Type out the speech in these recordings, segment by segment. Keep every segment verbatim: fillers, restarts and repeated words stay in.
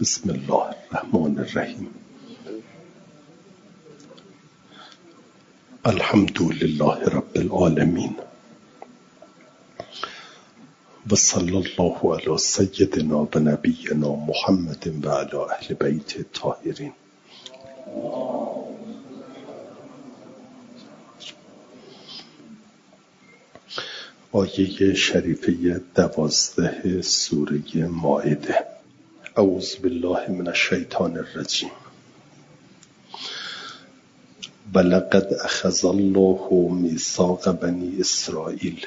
بسم الله الرحمن الرحیم. الحمد لله رب العالمین و صلی الله علی سیدنا و نبینا محمد و علی اهل بیت الطاهرین. آیه شریفه دوازده سوره مائده. اعوذ بالله من الشیطان الرجیم. ولقد اخذ الله میثاق بنی اسرائیل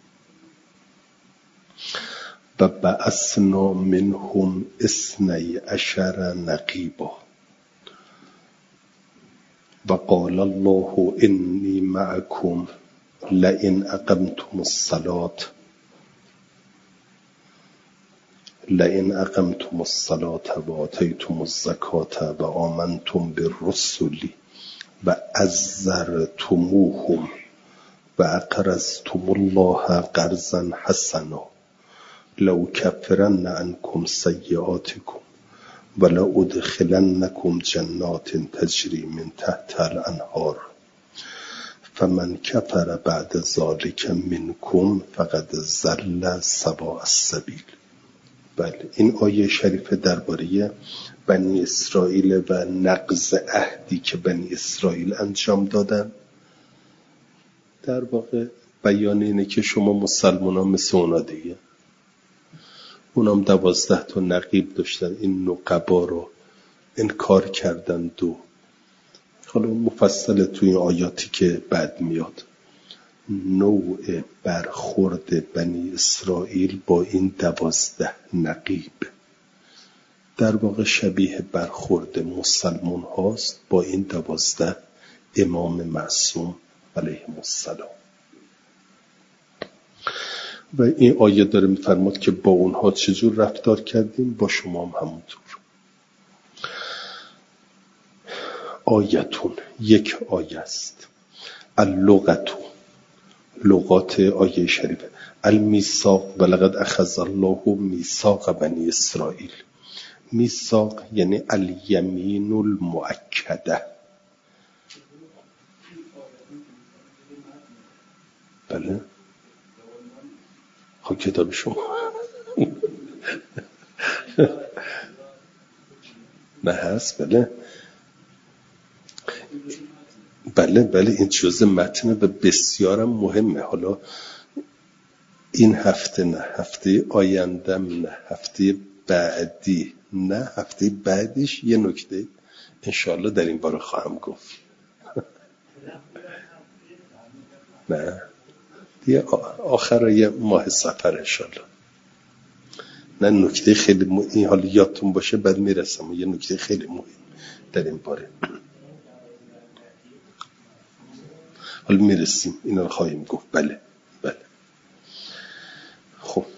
و بعثنا منهم اثنی عشر نقیبا و قال الله انی معکم لئن اقمتم الصلاة لئن اقمتم الصلاة و آتیتم الزکاة و آمنتم بالرسل و عزرتموهم و اقرضتم الله قرضا حسنا لأکفرن عنکم سیئاتکم و لأدخلنکم جنات تجری من تحت الانهار فمن کفر بعد ذلک منکم فقد ضل سواء السبیل. بله، این آیه شریفه درباره بنی اسرائیل و نقض عهدی که بنی اسرائیل انجام دادن. در واقع بیان اینه که شما مسلمان ها مثل اونا دیگه، اونام دوازده تا نقیب داشتن، این نقبا رو انکار کردند و حالا مفصل توی این آیاتی که بعد میاد نوع برخورد بنی اسرائیل با این دوازده نقیب در واقع شبیه برخورد مسلمان هاست با این دوازده امام معصوم علیهم السلام. و این آیه داره میفرماد که با اونها چجور رفتار کردیم، با شما هم همونطور. آیتون یک آیه است. اللغتون لغات آیه شریفه. المیثاق ولقد اخذ الله میثاق بنی اسرائیل. میثاق یعنی الیمین المؤکده. بله خب کتاب شما نه هست. بله بله بله این جزء متنه و بسیارم مهمه. حالا این هفته نه، هفته آیندم نه، هفته بعدی نه، هفته بعدیش یه نکته انشاءالله در این باره خواهم گفت. نه دیگه آخرای ماه سفر انشاءالله. نه نکته خیلی مهم، این حالا یادتون باشه بعد میرسم یه نکته خیلی مهم در این باره. حالا میرسیم این رو خواهیم گفت. بله بله خب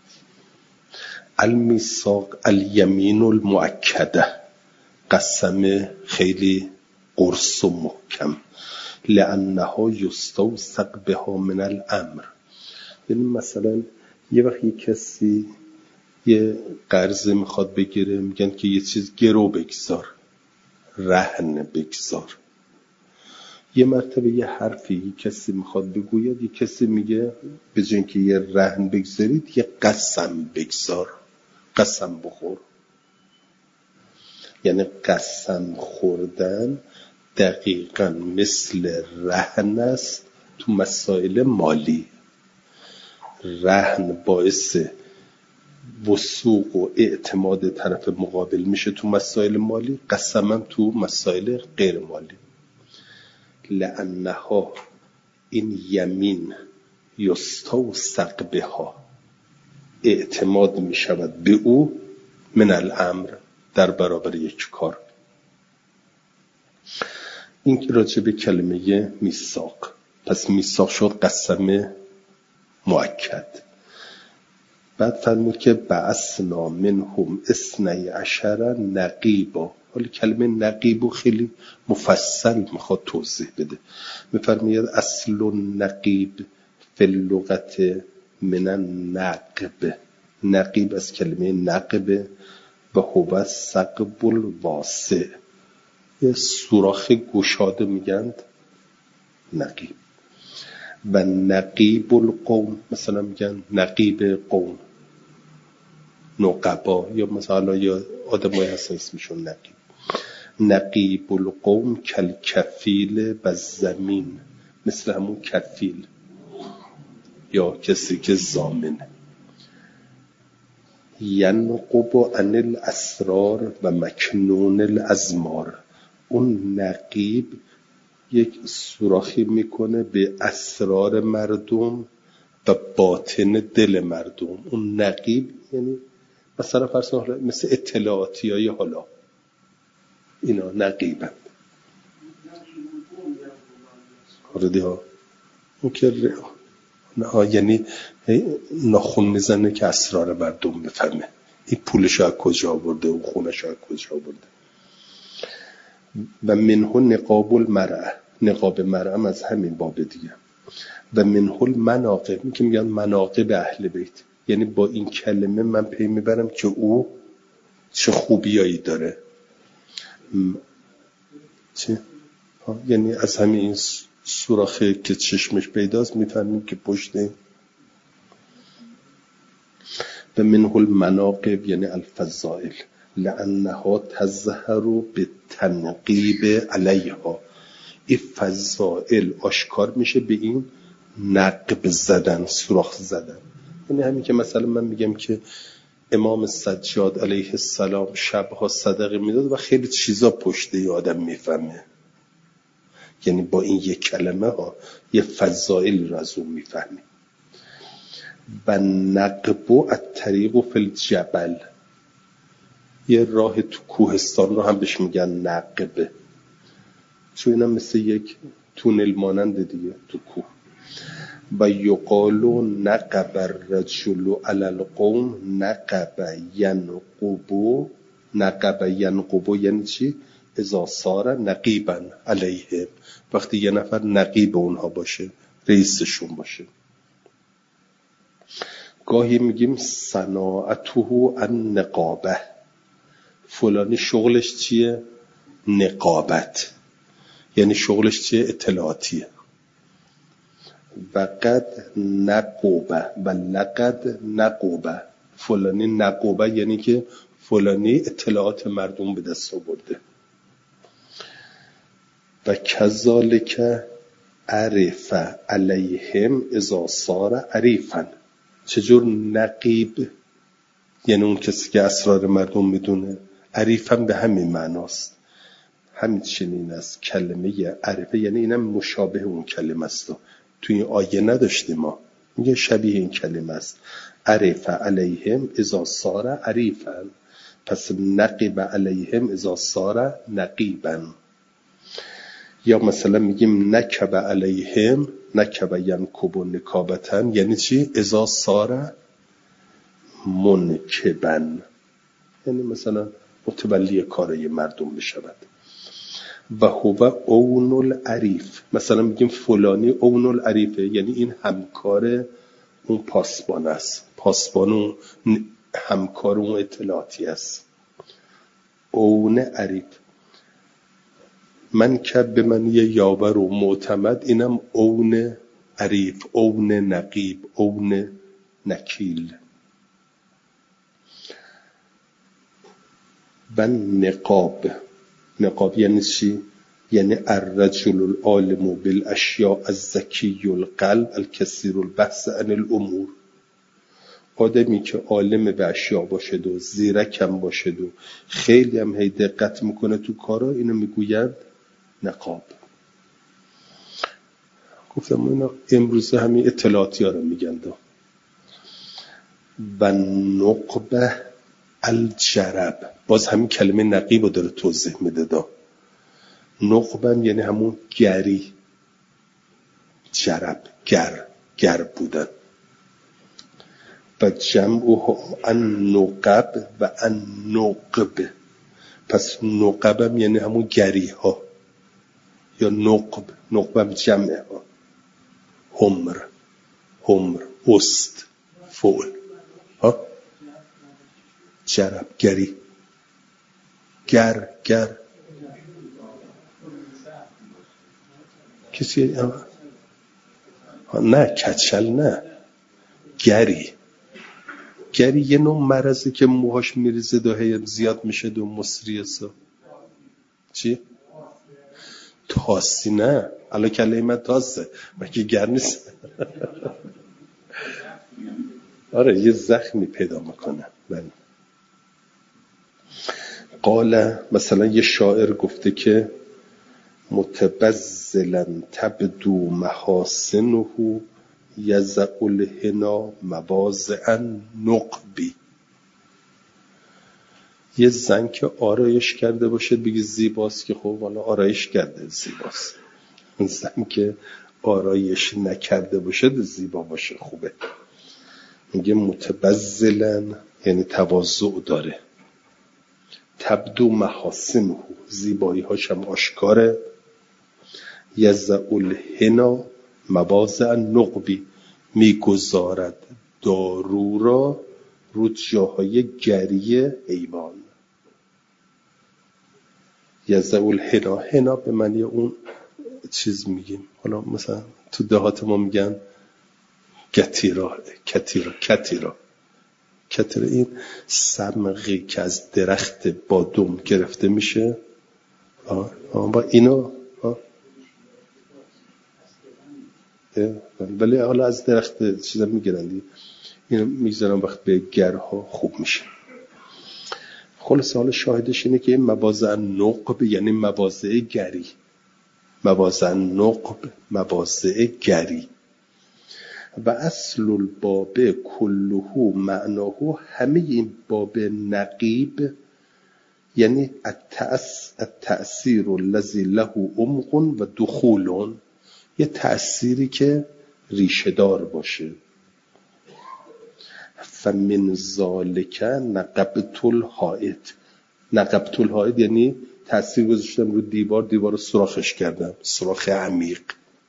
المیثاق الیمین المؤکده، قسم خیلی قرص و محکم. لانها یستوثق بها من الامر. یعنی مثلا یه وقت یه کسی یه قرض میخواد بگیره، میگن که یه چیز گرو بگذار، رهن بگذار. یه مرتبه یه حرفی کسی میخواد بگوید، یه کسی میگه به جای اینکه یه رهن بگذارید یه قسم بگذار، قسم بخور. یعنی قسم خوردن دقیقاً مثل رهن است تو مسائل مالی. رهن باعث وثوق و اعتماد طرف مقابل میشه تو مسائل مالی، قسم هم تو مسائل غیر مالی. لانها این یمین یستوثق بها، اعتماد می شود به او، من الامر در برابر یک کار. این راجع به کلمه میثاق. پس میثاق شد قسم مؤکد. بعد فرمود که بعثنا منهم اثنی عشر نقیبا. حالا کلمه نقیبو خیلی مفصل میخواد توضیح بده. میفرماید اصل النقیب فی اللغت من النقب. نقیب از کلمه نقب و هو ثقب الواسع، یه سوراخ گشاده میگن نقیب. و نقیب القوم مثلا میگن نقیب قوم، نقبا، یا مثلا یا آدمایی هستن اسمشون نقیب. نقیب القوم کل کفیل و زمین، مثل همون کفیل یا کسی که ضامنه. ینقب عن الاسرار و مکنون الازمار، اون نقیب یک سوراخی میکنه به اسرار مردم و باطن دل مردم. اون نقیب یعنی مثلا فرض کنید مثل اطلاعاتی های حالا اینا نقیبن. آردی ها اون که نه، یعنی ناخون میزنه که اسرار مردم بفهمه این پولش از کجا آورده و خونش از کجا آورده. و منه نقاب المرأه، نقاب مرأه هم از همین باب دیگه. و منه المناقب، می که میگن مناقب اهل بیت، یعنی با این کلمه من پی میبرم که او چه خوبیایی داره. چه؟ یعنی از همین این سوراخی که چشمش پیداست میفهمیم که پشته. و منه المناقب یعنی الفضائل لانها تظهر بالتنقیب علیها، این فضائل آشکار میشه به این نقب زدن، سوراخ زدن. یعنی همین که مثلا من میگم که امام سجاد علیه السلام شبها صدقه میداد و خیلی چیزا پشته ی آدم میفهمه، یعنی با این یک کلمه ها یه فضائل رو از اون میفهمی. و نقب الطریق فی الجبل، یه راه تو کوهستان رو هم بهش میگن نقبه، چون اینم مثل یک تونل مانند دیگه تو کوه. و یقال نقب الرجل علی القوم نقب ینقب، نقب ینقب یعنی چی؟ اذا صار نقیبا علیهم، وقتی یه نفر نقیب اونها باشه، رئیسشون باشه. گاهی میگیم صناعته النقابه، فلانی شغلش چیه؟ نقابت، یعنی شغلش چیه؟ اطلاعاتیه. و قد نقوبه و لقد نقوبه، فلانی نقوبه یعنی که فلانی اطلاعات مردم به دست آورده. و کذالک عرف علیهم اذا صار عریفا، چجور نقیب یعنی اون کسی که اسرار مردم میدونه، عریفا به همین معناست، همین چنین است. کلمه عرفه یعنی اینم مشابه اون کلمه است، تو این آیه نداشتیم ما، میگه شبیه این کلمه است. عرف علیهم اذا صار عریفا، پس نقیب علیهم اذا صار نقیبا. یا مثلا میگیم نکب علیهم، نکب ینکب نکابتن یعنی چی؟ اذا صار منکبن، یعنی مثلا متولی کارای مردم بشود. و هو اون العریف، مثلا میگیم فلانی اون العریفه، یعنی این همکار اون پاسبان است، پاسبان اون همکار اون اطلاعاتی است. اون عریف من که به من یه یاور و معتمد، اینم اون عریف، اون نقیب، اون نکیل. و نقاب، نقاب یعنی چی؟ یعنی الرجل العالم بالاشیاء الذکی القلب الکثیر البحث عن الامور، آدمی که عالم به اشیاء باشد و زیرکم باشد و خیلی هم هی دقت میکنه تو کارا، اینو میگوید نقاب. گفتم اینا امروزه همین اطلاعاتی ها رو میگن. و نقبه الجرب، باز همین کلمه نقیب رو داره توضیح میده. دا نقبم یعنی همون گری، جرب گر، گر بودن. و جمعه ان نقب و ان نقب، پس نقبم یعنی همون گری ها، یا نقب، نقبم جمعه ها، همر، همر، است، فول ها، جرب گری. گر گر کسی نه کچل نه گری گری یه نوع مرضی که موهاش میریزه و زیاد میشه دو مصریسا چی؟ تاسی نه الان کلمه تاسه مگه گر نیست آره یه زخمی پیدا میکنه. بله قال مثلا یه شاعر گفته که متبذلا تبدو محاسنه یزع الحنا مواضع نقبی. یه زن که آرایش کرده باشه بگی زیباست که خب والا آرایش کرده زیباست. زن که آرایش نکرده باشه زیبا باشه خوبه. میگه متبذلا یعنی تواضع داره. تبدو محاسنه زیبایی هاش هم آشکاره. یزع الحنا مواضع نقبی میگذارد دارو را رو جاهای گری حیوان. یزع الحنا حنا به معنی اون چیز میگیم حالا مثلا تو دهات ما میگن کتیرا کتیرا کتیرا کتیرا این صمغی که از درخت بادام گرفته میشه آه آه با اینو آه ولی حالا از درخت چیزا میگیرن اینو میذارن وقت به گرها خوب میشه. خلاص حالا شاهدش اینه که این مواضع نقب یعنی مواضع گری. مواضع نقب مواضع گری. و اصل الباب کله معناه همه این باب نقیب یعنی التأثیر الذی له عمق و دخول یه تأثیری که ریشه دار باشه. فمن ذالک نقبت الحائط. نقبت الحائط یعنی تأثیر گذاشتم رو دیوار دیوار رو سوراخش کردم سوراخ عمیق.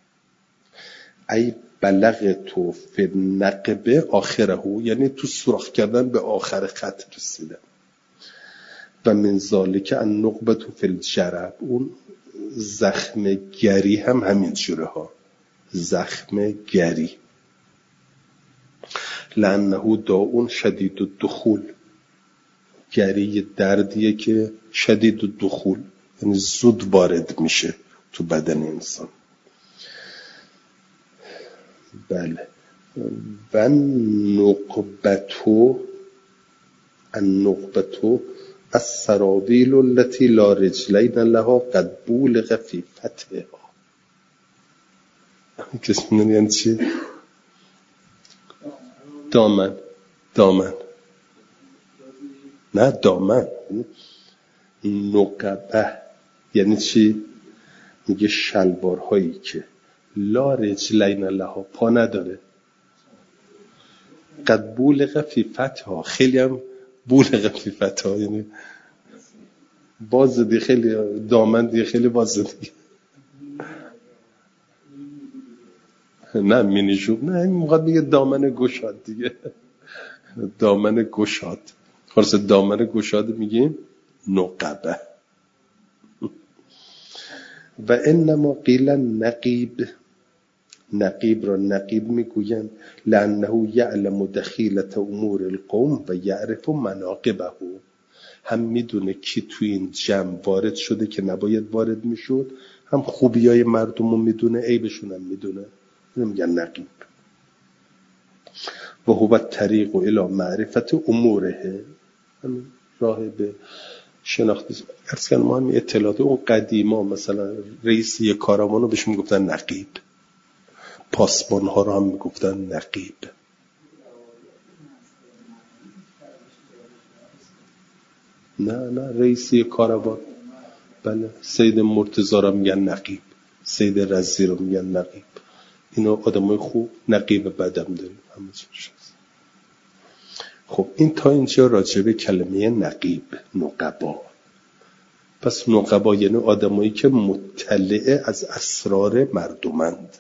ای بلغت فی النقب آخره یعنی تو سوراخ کردن به آخر خط رسیدم. و من ذالک النقبت فی الجرب اون زخم گری هم همین جوره ها زخم گری. لانه داء شدید الدخول گری دردیه که شدید الدخول یعنی زود وارد میشه تو بدن انسان. بله و نقبتو النقبتو السراویل التي لا رجلین لها قد بولغ فی فتحها. کسی میدونی یعنی چی؟ دامن دامن نه دامن. نقبه یعنی چی؟ میگه شلوارهایی که لا رجلین لها پا نداره قد بولغ فی فتحها خیلی هم بولغ فی فتحها یعنی باز دی خیلی دامن دی خیلی باز دی نه مینی جوب نه این موقع میگه دامن گشاد دیگه دامن گشاد. خلاص دامن گشاد میگیم نقبه. و انما قیل نقیب نقیب را نقیب میگویند لانه یعلم دخیلة امور القوم و یعرف مناقبه. هم میدونه کی تو این جمع وارد شده که نباید وارد میشد هم خوبیای مردم رو میدونه عیبشون هم میدونه. اینو میگن نقیب. و هو الطریق الی معرفت اموره راه به شناخت. ارز کنم ما هم اطلاعات اون قدیما مثلا رئیس یک کاروان رو بهش میگفتن نقیب پاسبان ها رو هم میگفتن نقیب. نه نه رئیس یک کاروان بله سید مرتضی رو میگن نقیب سید رضی رو میگن نقیب. اینا آدمای خوب نقیب بدم داریم همه چیز. خب این تا اینجا راجع به کلمه نقیب نقبا. پس نقبا یعنی آدمایی که مطلع از اسرار مردمند.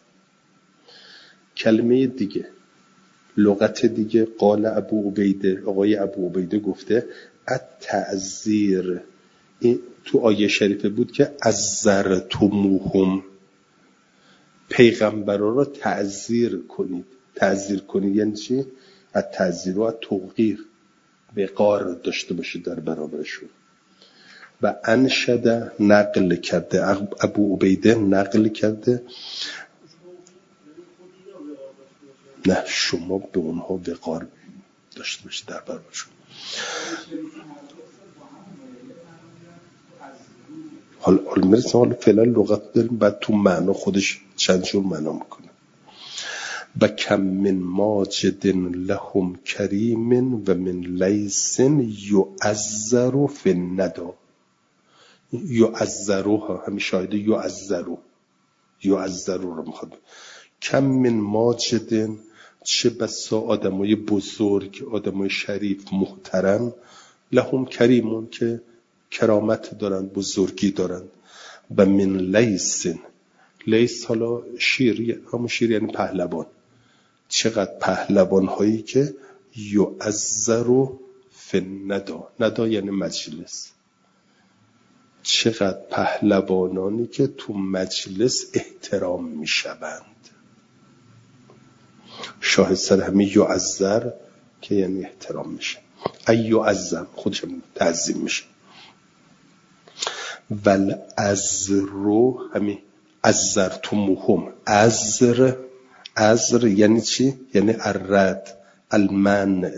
کلمه دیگه لغت دیگه قال ابو عبیده آقای ابو عبیده گفته التعذیر این تو آیه شریفه بود که عذرتموهم، پیغمبرا را تعذیر کنید. تعذیر کنید یعنی چی؟ از تعذیر و از توقیر وقار داشته باشید در برابرشون. و انشد نقل کرده، ابو عبیده نقل کرده، نه شما به اونها وقار داشته باشید در برابرشون. حالا حالا میرسیم، حالا فعلا لغت داریم، بعد تو معنا خودش چند جور معنا میکنه. و کم من ماجد لهم کریم و من لیس یعذر فی الندا. یعذرو ها همین شاهده یعذرو یعذرو رو میخواد. کم من ماجد، چه بسا آدمای بزرگ، آدمای شریف محترم، لهم کریمون که کرامت دارند، بزرگی دارند. و من لیس، لیس حالا شیر، همون شیر یعنی پهلوان. چقدر پهلوان هایی که یعذر فی الندا، ندا یعنی مجلس، چقدر پهلوانانی که تو مجلس احترام می شوند. شاهد سر همین یعذر که یعنی احترام میشه، ای یعظم خودش تعظیم میشه. ول ازرو همین ازرتموهم، ازر ازر یعنی چی؟ یعنی الرد، المنع.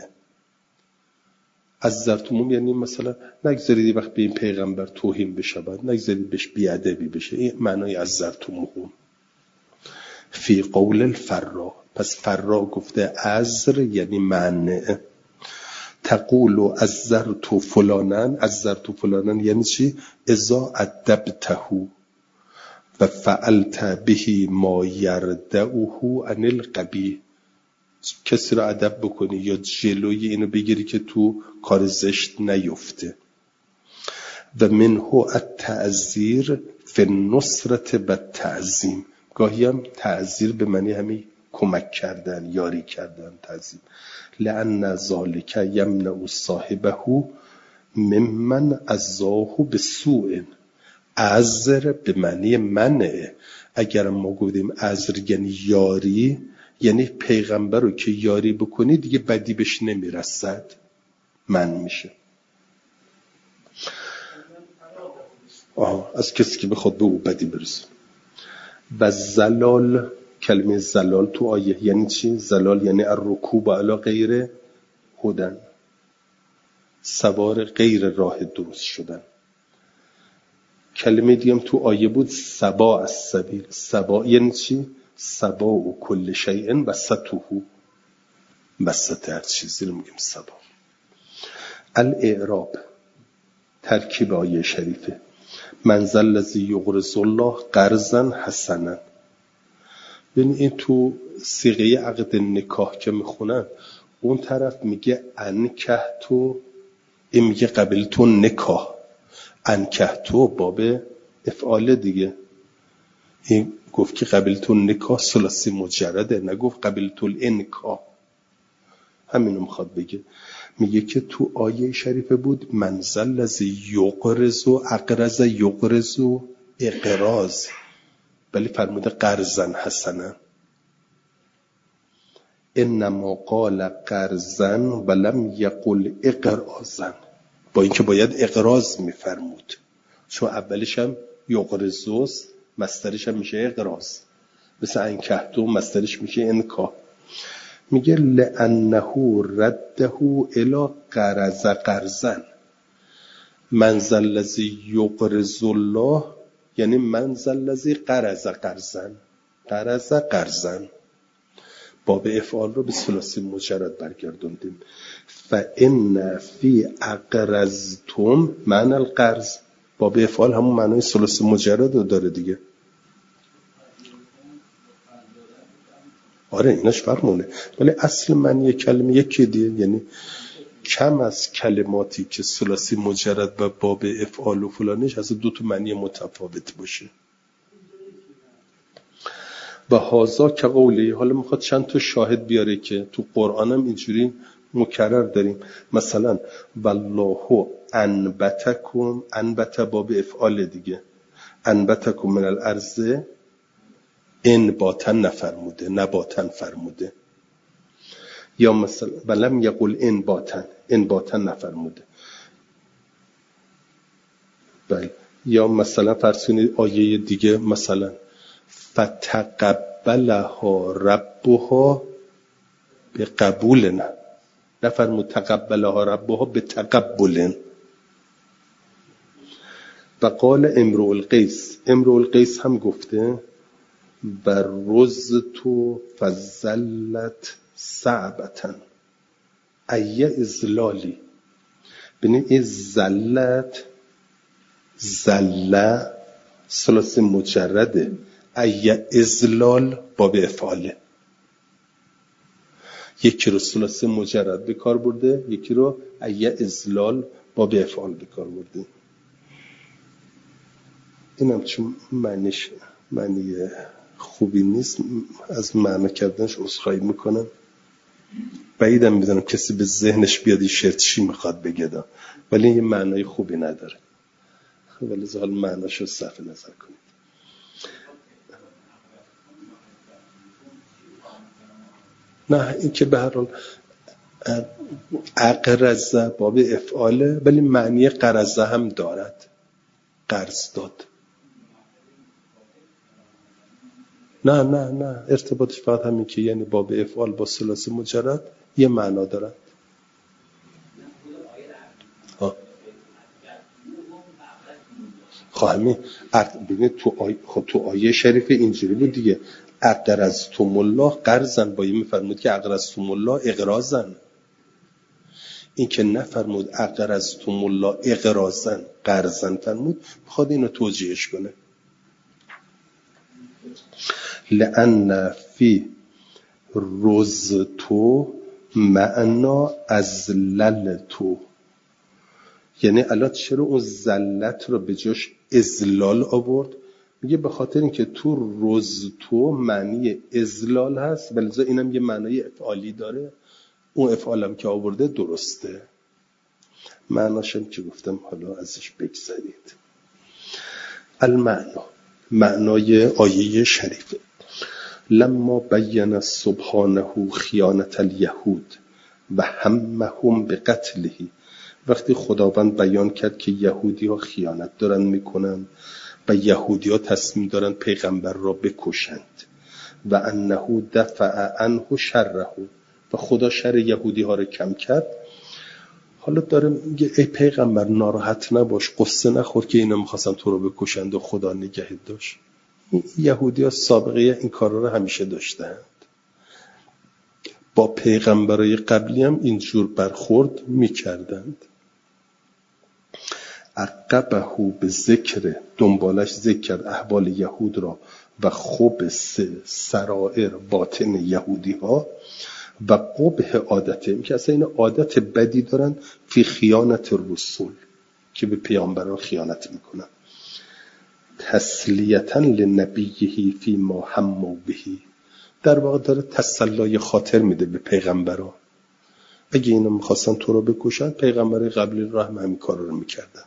ازرتموهم یعنی مثلا نگذارید وقت به این پیغمبر توهین بشود، نگذارید بهش بیادبی بشه. این معنای ازرتموهم. فی قول الفرا، پس فرا گفته ازر یعنی منع. تقول ازرت فلانن، ازرت فلانن یعنی چی؟ اذا ادبته و فعلت به ما یردعه عن القبیح. کسی را ادب بکنی یا جلوی اینو بگیری که تو کار زشت نیفته. و منه التعذیر فی النصرة بالتعظیم، گاهی هم تعذیر به معنی همین کمک کردن، یاری کردن، تعظیم. لأن ذالک یمنع صاحبه ممن عزاه بسوء. عذر به معنی منع. اگر ما گفتیم عذر یعنی یاری، یعنی پیغمبر رو که یاری بکنی دیگه بدی بهش نمیرسد، من میشه. آه از کسی که بخواد به او بدی برسه. و زلال، کلمه زلال تو آیه یعنی چی؟ زلال یعنی الرکوب علی غیر هدن، سوار غیر راه درست شدن. کلمه دیگه تو آیه بود سبا از سبیل. سبا یعنی چی؟ سبا و کل شیء وسطه، وسط هر چیزی رو میگیم سبا. الاعراب ترکیب آیه شریفه. من ذا الذی یقرض الله قرضا حسنا. ببین این تو صیغه عقد نکاح که میخونن، اون طرف میگه انکح تو، این میگه قبل تو نکاح. انکح تو باب افعال دیگه. این گفت که قبل تو نکاح ثلاثی مجرده، نگفت قبل تو الانکاح. همینو میخواد بگه. میگه که تو آیه شریفه بود من ذا الذی یقرض و اقرض یقرض و اقراض، ولی فرموده قرضا حسنا. انما قال قرضا ولم یقل اقراضا، با اینکه باید اقراض میفرمود، چون اولش هم یقرضوست، مصدرش هم میشه اقراض. مثل انکحتو مصدرش میشه انکاح. میگه لانه رده الی قرض قرضا. من ذا الذی یقرض الله یعنی من ذا الذی قرض قرضا، قرض قرضا. باب افعال رو به ثلاثی مجرد برگردوندیم. فان فی اقرضتم معنی القرض. باب افعال همون معنای ثلاثی مجرد رو داره دیگه. آره ایناش فرمونه، ولی اصل معنی کلمه یکی دیگه. یعنی کم از کلماتی که ثلاثی مجرد و باب افعال و فلانش از دو تا معنی متفاوت باشه. و هازا که قولی، حالا میخواد چند تا شاهد بیاره که تو قرآن هم اینجوری مکرر داریم. مثلا والله انبتکم، انبت باب افعال دیگه، انبتکم من الارض انباتا نفرموده، نباتا فرموده. یا مثلا ولم یقل انباتا، انباتا نفرموده. بله. یا مثلا فرض کنید آیه دیگه، مثلا فتقبلها ربها به قبول، نه نفرمود تقبلها ربها به تقبل. و قال امرؤ القیس، امرؤ القیس هم گفته بر رزت فزلت صعبتن ای ازلالی. ببینید این زلت، زله ثلاثی مجرده، ای ازلال باب افعاله. یکی رو ثلاثی مجرد به کار برده، یکی رو ای ازلال باب افعال به کار برده. اینم چون معنیش معنی خوبی نیست، از معنی کردنش عذرخواهی میکنم. بعیدم میدونم کسی به ذهنش بیاد این شعر چی میخواد بگه، ولی این معنی خوبی نداره. ولی زال معناش رو صرف نظر کنید. نه این که به هر حال اقرزه باب افعاله، ولی معنی قرضه هم دارد، قرض داد. نه نه نه ارتباطش فقط همین که یعنی باب افعال با ثلاثی مجرد یه معنا دارد. ها خواهمی ببینید تو آیه، خب تو آیه شریف اینجوری بود دیگه، اقرضتم الله قرضن، با این میفرمود که اقرضتم الله اقراضن. این که نفرمود اقرضتم الله اقراضن قرضن فرمود، میخواد اینو توجیهش کنه. لأن فی رزتو معنا ازللتو، یعنی الان چرا اون زلت رو به جاش ازلال آورد؟ میگه به خاطر اینکه تو رزتو معنی ازلال هست، بلکه اینم یه معنی افعالی داره، اون افعالم که آورده درسته. معناشم که گفتم حالا ازش بگذارید. المعنا، معنای آیه شریفه. لما بین سبحانه خیانت الیهود و همهم به قتله، وقتی خداوند بیان کرد که یهودی ها خیانت دارن میکنن و یهودی ها تصمیم دارن پیغمبر را بکشند و انه دفع عنه شره، و خدا شر یهودی ها رو کم کرد، حالا داره میگه ای پیغمبر ناراحت نباش، قصه نخور که اینا میخواستن تو رو بکشند و خدا نگهت داشت. یهودی ها سابقه این کارا رو همیشه داشتند، با پیغمبرای قبلی هم اینجور برخورد میکردند. عقبه به ذکر، دنبالش ذکر احوال یهود را و خبث سرائر باطن یهودی ها و قبح عادته، که اصلا این عادت بدی دارن فی خیانت رسول، که به پیامبران خیانت میکنن. تسلیتا لنبیه فی ما هم بهی، در واقع داره تسلای خاطر میده به پیغمبران. اگه اینا میخواستن تو رو بکشن، پیغمبر قبلی را هم همین کار رو میکردن.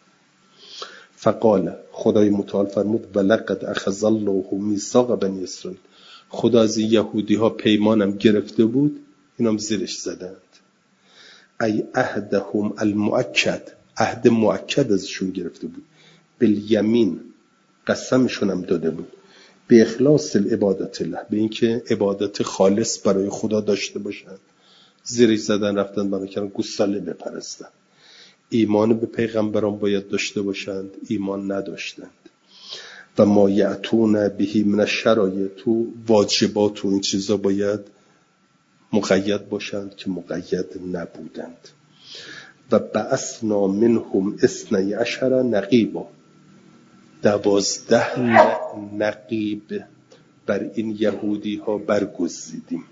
فقال، خدای متعال فرمود ولقد اخذ الله میثاق بنی اسرائیل، خدا از یهودی ها پیمانم گرفته بود، اینام زیرش زدند. ای عهدهم المؤکد، عهد مؤکد ازشون گرفته بود. بالیمین، قسمشون هم داده بود. به اخلاص العبادت الله، به اینکه عبادت خالص برای خدا داشته باشند. زیرش زدن رفتن بنا کردن گوساله بپرستن. ایمان به پیغمبران باید داشته باشند، ایمان نداشتند. و ما یعتون بهی من الشرایط، تو واجبات و این چیزا باید مقید باشند که مقید نبودند. و بعثنا منهم اثنی عشر نقیبا، دوازده نقیب بر این یهودی ها برگزیدیم.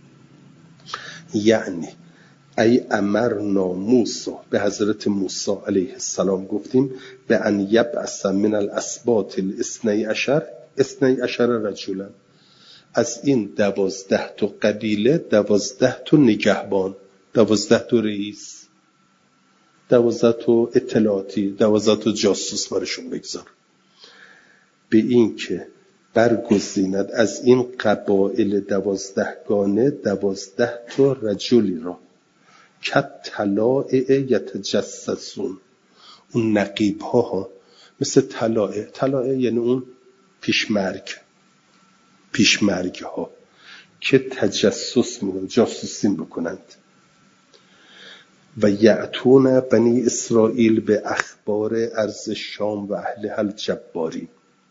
یعنی ای امرنا موسی، به حضرت موسی علیه السلام گفتیم به ان یبعث من الاسباط الاثنی عشر اثنی عشر رجلا، از این دوازده تا قبیله دوازده تا نگهبان دوازده تا رئیس، دوازده تا اطلاعاتی، دوازده تا جاسوس برشون بگذار. به این که برگزیند از این قبایل دوازدهگانه دوازده تا رجلی را که طلائع یتجسسون، اون نقیب ها ها مثل طلائع، طلائع یعنی اون پیشمرگ، پیشمرگ ها که تجسس میکنند، جاسوسی بکنند. و یعتون بنی اسرائیل به اخبار ارض شام و اهل الجبارین.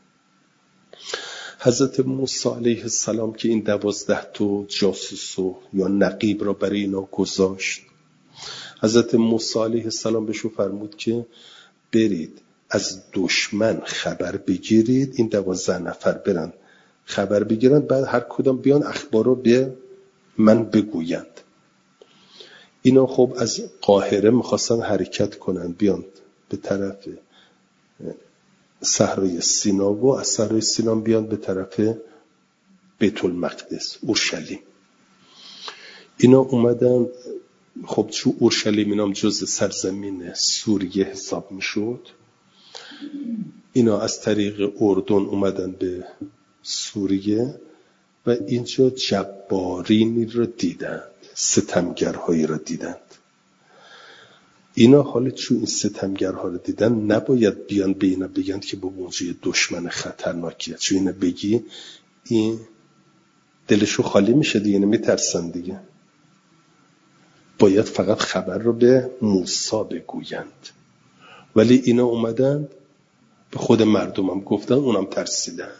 حضرت موسی علیه السلام که این دوازده تا جاسوس یا نقیب را برای اینا گذاشت، حضرت موسی علیه السلام بهشون فرمود که برید از دشمن خبر بگیرید، این دوازده نفر برن خبر بگیرن، بعد هر کدام بیان اخبار رو به من بگویند. اینا خب از قاهره میخواستن حرکت کنن بیان به طرف صحرای سینا و از صحرای سینا بیان به طرف بیت المقدس، اورشلیم. اینا اومدن، خب چون اورشلیم اینام جز سرزمین سوریه حساب میشد، اینا از طریق اردن اومدن به سوریه و اینجا جبارینی رو دیدند، ستمگرهایی رو دیدند. اینا حالا چون این ستمگرها رو دیدن نباید بیان به اینا بگن که با موجه دشمن خطرناکیه، چون اینا بگی این دلشو خالی میشه دیگه، نمیترسن دیگه. باید فقط خبر رو به موسی بگویند. ولی اینا اومدن به خود مردمم گفتن، اونم ترسیدند.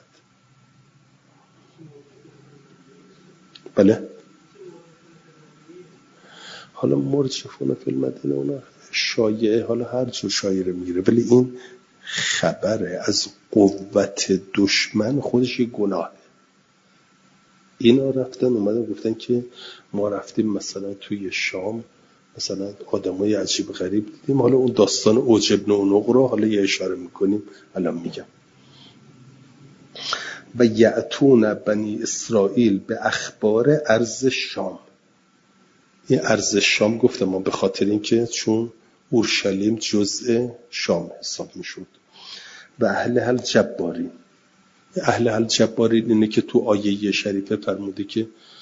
بله حالا مرجفون فی المدینه اونا شایعه، حالا هر جور شایعه میگیره، ولی این خبره از قوت دشمن خودش یه گناهه. اینا رفتن اومدن گفتن که ما رفتیم مثلا توی شام مثلا آدمای عجیب غریب دیدیم، حالا اون داستان اوج ابن اونق رو حالا یه اشاره میکنیم الان میگم. و یعتون بنی اسرائیل به اخبار ارض شام. این ارض شام گفتم ما به خاطر اینکه چون اورشلیم جزء شام حساب میشد. و اهل الجبارین، اهل الجبارین اینه که تو آیه شریفه فرموده که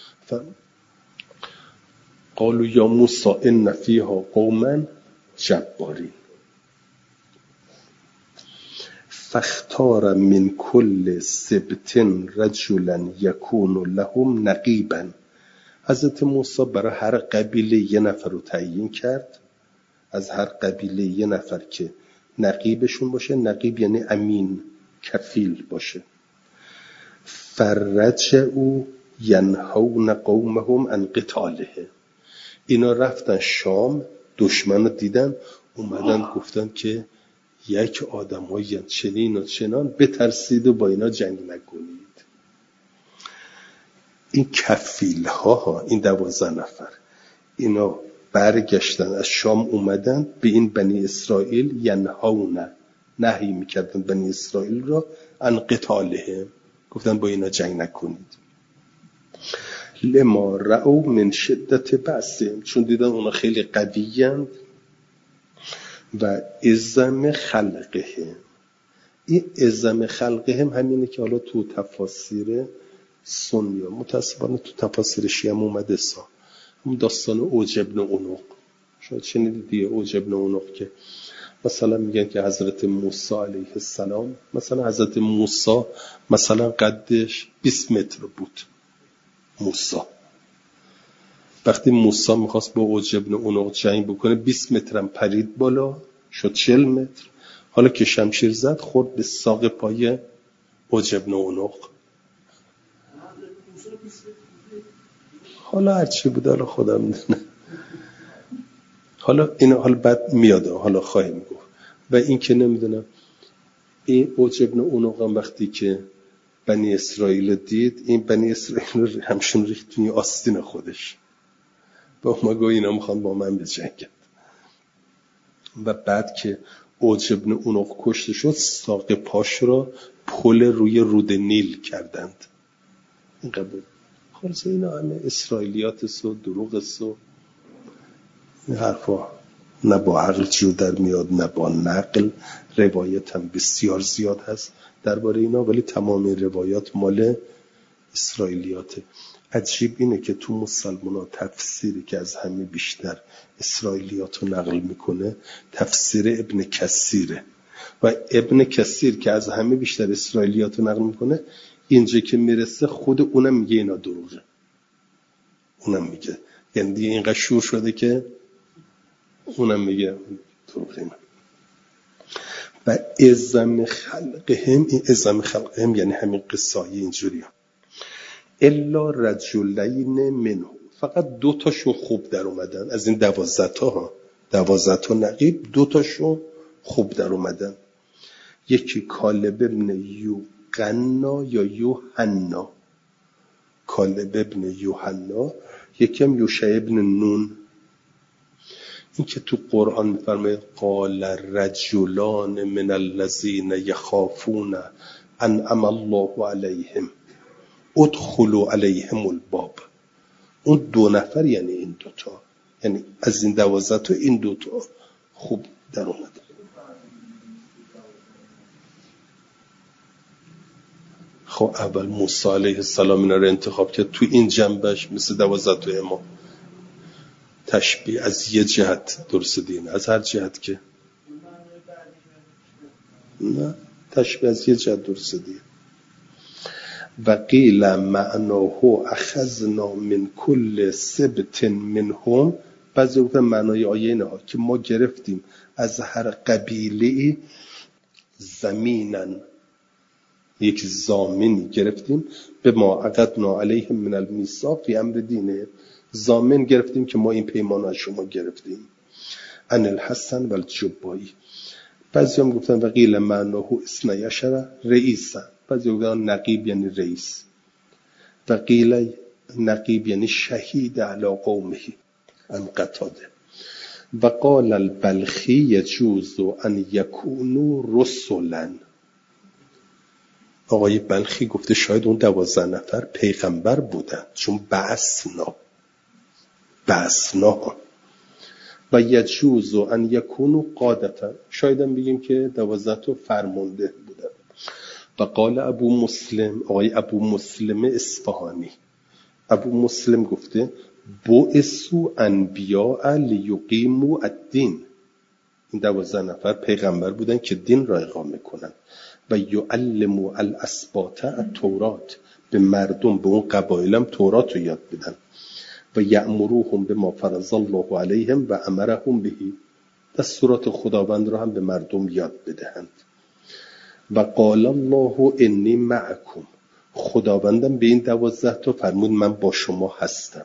قالوا یا موسی ان فیها قوما جبارین فاختار من کل سبت رجلا یکون لهم نقیبا. حضرت موسی برای هر قبیله یه نفر رو تعیین کرد، از هر قبیله یه نفر که نقیبشون باشه. نقیب یعنی امین، کفیل باشه. فرجعوا ینهون قومهم عن قتاله. اینا رفتن شام، دشمن رو دیدن، اومدن گفتن که یک آدمایی چنین و چنان، بترسید و با اینا جنگ نکنید. این کفیل ها، این دوازده نفر، اینا برگشتن از شام اومدن به این بنی اسرائیل ینهون، نهی میکردن بنی اسرائیل را عن قتاله، گفتن با اینا جنگ نکنید. لما رأوا من شدت بأسهم، چون دیدن اونا خیلی قویند. و عظم خلقهم، این عظم خلقهم همینه که حالا تو تفاسیر سنی ها، متاسفانه تو تفاسیر شیعه هم اومده سا، همون داستان اوج ابن اونق، شاید شنیدید دیگه. اوج ابن اونق که مثلا میگن که حضرت موسی علیه السلام، مثلا حضرت موسی مثلا قدش بیست متر بود. موسی وقتی موسی میخواست با اوج ابن اونق جنگ بکنه بیست مترم پرید بالا، شد چهل متر. حالا که شمشیر زد خورد به ساق پای اوج ابن اونق. حالا هرچی بود حالا خودم میدونم، حالا این حالا بعد میاد حالا خواهیم گفت. و این که نمیدونم این اوج ابن اونق هم وقتی که بنی اسرائیل دید، این بنی اسرائیل رو همشون ریخت توی آستین خودش با ما گوی اینا میخوان با من بجنگن. و بعد که اوج ابن اونق کشته شد، ساق پاش را پل روی رود نیل کردند. این قبول خلاصه اینا همه اسرائیلیات سو دروغ سو این حرفا نه با عقل جور در میاد نه با نقل. روایت هم بسیار زیاد هست درباره اینا، ولی تمام روایات مال اسرائیلیاته. عجیب اینه که تو مسلمان‌ها تفسیری که از همه بیشتر اسرائیلیات رو نقل میکنه تفسیر ابن کثیره، و ابن کثیر که از همه بیشتر اسرائیلیات رو نقل میکنه اینجا که میرسه خود اونم میگه اینا دروغه. اونم میگه، یعنی دیگه اینقدر شور شده که اونم میگه دروغه اینا. و ازم خلقهم، این ازم خلقهم یعنی همین قصای اینجوری ها. الا رجلین منهم، فقط دو تاشون خوب در اومدن از این دوازده تا ها، دوازده تا نقیب دو تاشون خوب در اومدن. یکی کالب ابن یوحنا یا یوحنا، کالب ابن یوحنا، یکی هم یوشع ابن نون. این که تو قرآن میفرماید قال رجلان من الذین یخافون انعم الله علیهم ادخلوا علیهم الباب، اون دو نفر یعنی این دوتا، یعنی از این دوازده تا این دوتا خوب در اومد. خب اول موسی علیه السلام اینا رو انتخاب کرد، تو این جنبش مثل دوازده تا امام تشبیه از یه جهت درست دین، از هر جهت که نه تشبیه از یه جهت درست دین. و قیل معناه اخذنا من کل سبت منهم، بعضی گفتن معنای آیه اینه ها که ما گرفتیم از هر قبیله زمینن، یک زامنی گرفتیم، به ما عقدنا علیهم من المیثاق فی امر دینه، زامن گرفتیم که ما این پیمان از شما گرفتیم. ان الحسن و الجبایی. بعضی هم گفتن و قیل معناه اثنی عشر رئیسا، بعضی گفتن نقیب یعنی رئیس، و قیل نقیب یعنی شهید علی قومه ان قتاده. و قال البلخی یجوز ان یکونوا رسلا، آقای بلخی گفته شاید اون دوازده نفر پیغمبر بودن، چون بعثنا بعثنا. و یجوز ان یکونوا قادتا، شاید هم بگیم که دوازده تا فرمانده بودن. و قال ابو مسلم، آقای ابو مسلم اصفهانی، ابو مسلم گفته بعثوا انبیاء لیقیموا الدین، این دوازده نفر پیغمبر بودن که دین را اقامه کنن. و یعلموا الاسباط التورات، به مردم به اون قبایل هم تورات رو یاد بدن. و یأمروهم بما فرض الله علیهم و امرهم به، دستورات خداوند را هم به مردم یاد بدهند. و قال الله انی معکم، خداوندم به این دوازده تا فرمود من با شما هستم.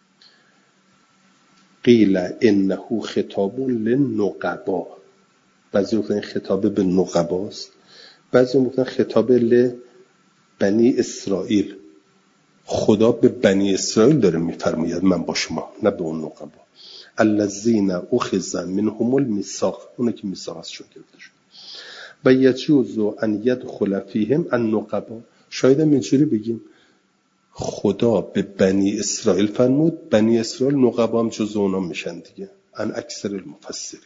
قیل انه خطاب للنقبا، بعضی گفتن خطاب به نقباست، بعضی گفتن خطاب لبنی اسرائیل، خدا به بنی اسرائیل داره میفرماید من با شما، نه به اون نقبا. الذین اخذ منهم المیثاق، اون که میثاق ازشون گرفته شد. و یجوز ان یدخل فیهم النقبا، شاید هم اینجوری بگیم خدا به بنی اسرائیل فرمود، بنی اسرائیل نقبا هم جز اونا میشن دیگه، ان اکثر المفسرین.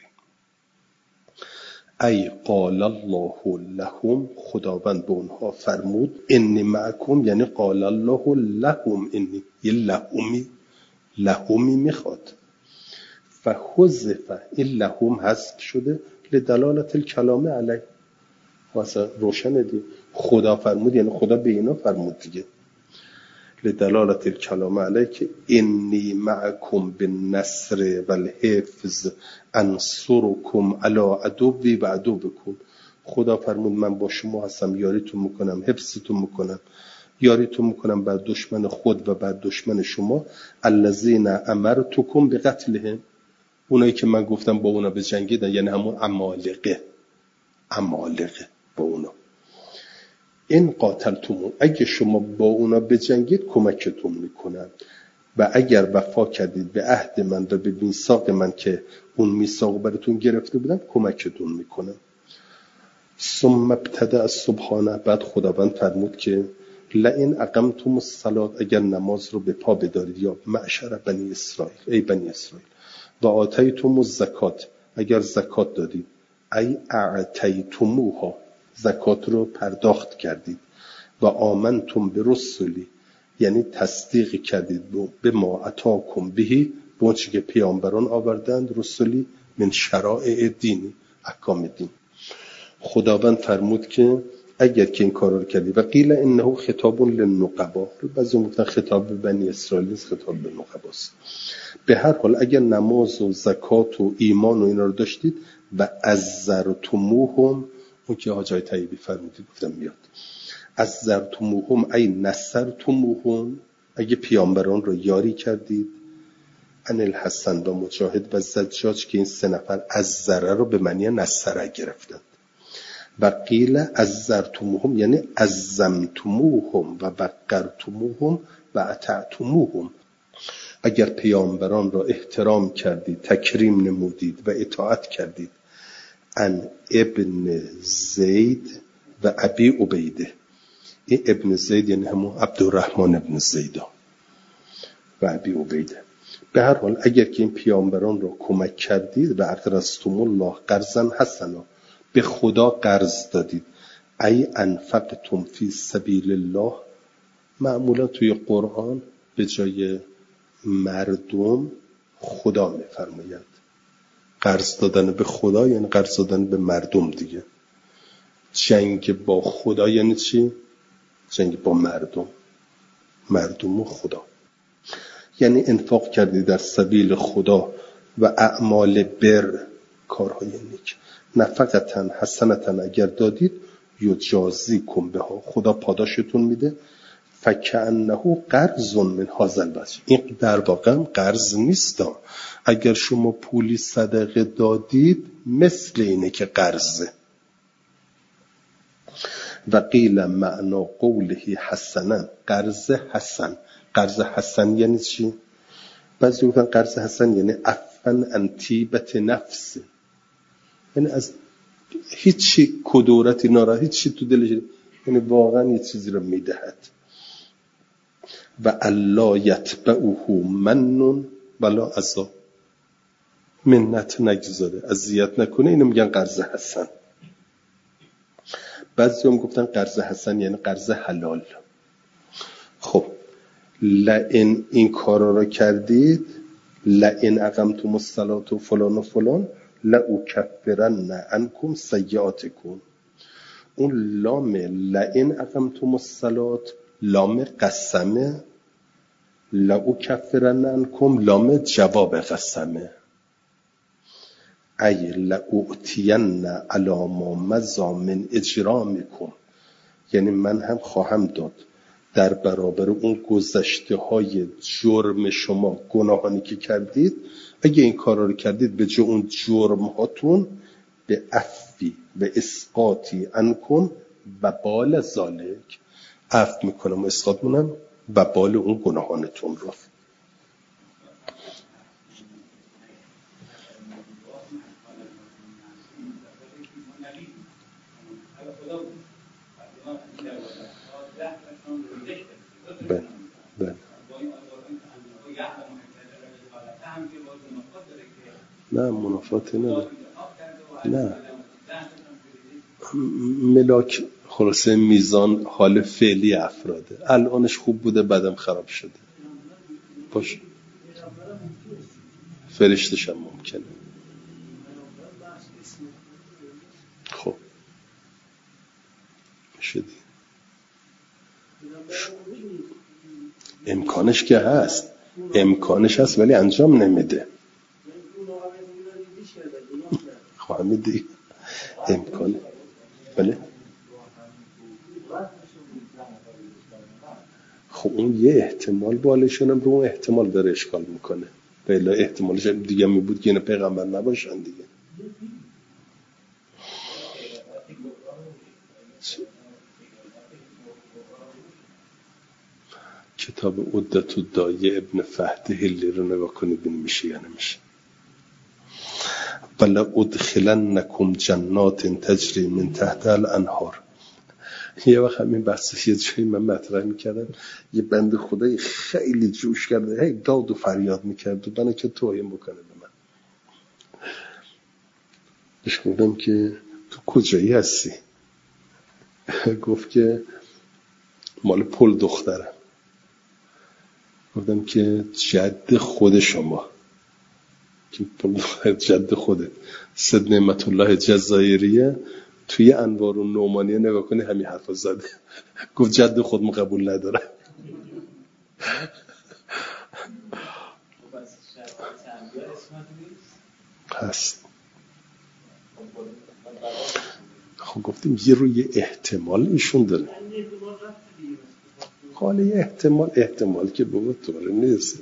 ای قال الله لهم، خداوند به اونها فرمود انی معکم، یعنی قال الله لهم انی، یه لهمی لهمی میخواد. فحذف، این لهم حذف شده لدلالت الکلام علی، واسه روشن دی خدا فرمود یعنی خدا به اینا فرمود دیگه، لدلالت الکلام علی که انی معکم بالنصر والحفظ انصرکم علی عدوی و عدوکم، خدا فرمود من با شما هستم، یاریتون میکنم، حفظتون میکنم، یاریتون میکنم بر دشمن خود و بر دشمن شما. الذین امرتکم بقتلهم، اونایی که من گفتم با اونا بجنگیدن، یعنی همون عمالقه، عمالقه با اونا. این قاتلتمون، اگه شما با اونا بجنگید کمکتون میکنم، و اگر وفا کردید به عهد من و به میثاق من که اون میثاق براتون گرفته بودم کمکتون میکنم. ثم ابتدأ السبحانه، بعد خداوند فرمود که لئن اقمتم الصلاة، اگر نماز رو به پا بدارید، یا معشر بنی اسرائیل، ای بنی اسرائیل، و آتیتم الزکات، اگر زکات دادید، ای اعطیتموها، زکات رو پرداخت کردید، و آمنتم برسولی، یعنی تصدیق کردید به ما اتاکم بهی، به چیزی که پیامبران آوردند، رسولی من شرائع دینی، احکام دین. خداوند فرمود که اگر که این کار رو کردی، و قیل انه خطاب للنقبا، بعضی میگن خطاب به بنی اسرائیل نیست، خطاب به نقباست. به هر حال اگر نماز و زکات و ایمان و اینا رو داشتید و عزرتموهم، اون که حاجی طیبی فرمودید گفتم میاد، عزرتموهم ای نصرتموهم، اگه پیامبران رو یاری کردید، ان الحسن و مجاهد و زجاج که این سه نفر عزره رو به معنی نصره گرفتند. و قیل عزرتموهم یعنی عزمتموهم و وقرتموهم و اطعتموهم، اگر پیامبران را احترام کردید، تکریم نمودید و اطاعت کردید. ان ابن زید و ابی عبیده، این ابن زید یعنی همون عبدالرحمن ابن زید و ابی عبیده. به هر حال اگر که این پیامبران را کمک کردید و اقرضتم الله قرضا حسنا، به خدا قرض دادید، ای انفقتم فی سبیل الله، معمولا توی قرآن به جای مردم خدا میفرماید. قرض دادن به خدا یعنی قرض دادن به مردم دیگه. جنگ با خدا یعنی چی؟ جنگ با مردم، مردم و خدا. یعنی انفاق کردی در سبیل خدا و اعمال بر، کارهای نیک. نفقتن حسنتن اگر دادید، یجازی کن بها، خدا پاداشتون میده. فکأنه قرض من هذا الوجه، این در واقع قرض نیست. اگر شما پولی صدقه دادید مثل اینه که قرضه. و قیل معنا قوله حسنا، قرض حسن. قرض حسن یعنی چی؟ بعضی میگن قرض حسن یعنی عفوا عن طیبت نفس، یعنی از هیچی کدورتی ناراحت، هیچی تو دلش، یعنی واقعا یه چیزی رو میدهد. و الا یتبعه من ولا عذاب، منت نگذاره، اذیت نکنه، اینو میگن قرض حسن. بعضی هم گفتن قرض حسن یعنی قرض حلال. خب لئن این کارا رو کردید، لئن اقمتم الصلاة و فلان و فلان، لأکفرن عنکم سیئاتکم. اون لام لئن اقمتم الصلاة لام قسمه، لأکفرن عنکم لام جواب قسمه. ای لأعطین علی ما مضی من اجرامکم، یعنی من هم خواهم داد در برابر اون گذشته های جرم شما، گناهانی که کردید. اگه این کارا رو کردید به جای اون جرم هاتون، به عفوی و اسقاطی عنکم و بال ذالک، عفو میکنم و اسقاط میکنم و بال اون گناهانتون رو. بله بله. نه منافاتی نداره، نه ملاک خلاصه میزان حال فعلی افراده. الانش خوب بوده بعدم خراب شده، باشه فرشتش هم ممکنه. خب شدی امکانش که هست، امکانش هست ولی انجام نمیده. خواهم دیگه امکان، بله. خب اون یه احتمال بالشون هم رو اون احتمال داره اشکال میکنه، بلا احتمالش دیگه می بود که اینا پیغمبر نباشن دیگه. کتاب عدت الداعیه ابن فهد هلی رو نگاه کنید ببین میشه یا نمیشه. بلا ادخلنکم جنات تجری من تحت الانهار. یه وقت همین بحث یه جایی من مطرح میکردم، یه بند خدای خیلی جوش کرده، هی داد و فریاد میکرد و بنا که توهین بکنه به من. بهش گفتم که تو کجایی هستی؟ گفت که مال پل دخترم. گفتم که جد خود شما که پل دختر جد خودت سید نعمت الله جزایریه توی انوار النعمانیه نگاه کنی همین حرفا زده. گفت جد خودم قبول نداره. هست. خب گفتیم یه روی احتمال ایشون داره. حالا احتمال احتمال که بابا طوره نیست.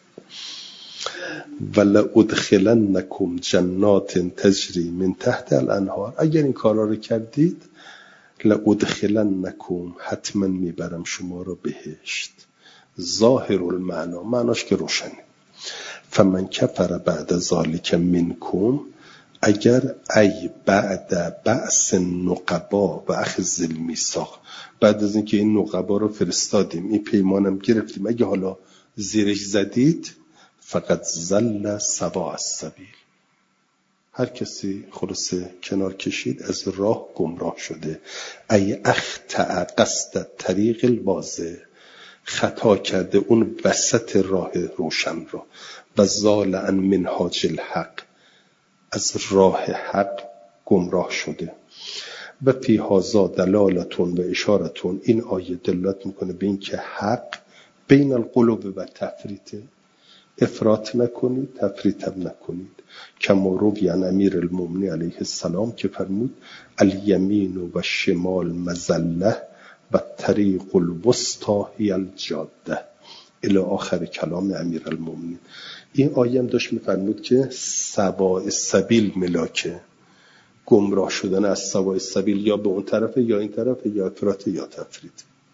ولا ادخلنکم جنات تجری من تحت الانهار، اگر این کارا رو کردید لا ادخلنکم حتما میبرم شما رو بهشت. ظاهر المعنا، معناش که روشنه. فمن کفر بعد ذالک منکم، اگر ای بعد بعث نقبا و اخذ المیثاق، بعد از اینکه این نقبا رو فرستادیم این پیمانم گرفتیم، اگه حالا زیرش زدید فقط زل سواء السبیل، هر کسی خلاصه کنار کشید از راه گمراه شده. ای اخطأ قصد طریق الواضح، خطا کرده اون وسط راه روشن را. و زال عن منهاج الحق، از راه حق گمراه شده. و فی هذا دلالتون و اشارتون، این آیه دلالت میکنه به این که حق بین القلوب و تفریطه، افراط نکنید تفریط هم نکنید. کما روی عن امیر المؤمنین علیه السلام که فرمود الیمین و شمال مزله و طریق الوسطی هی الجاده الی آخر کلام امیر المؤمنین. این آیه هم داشت میفرمود که سواء السبیل ملاکه، گمراه شدن از سواء السبیل یا به اون طرف یا این طرف، یا افراط یا تفریط.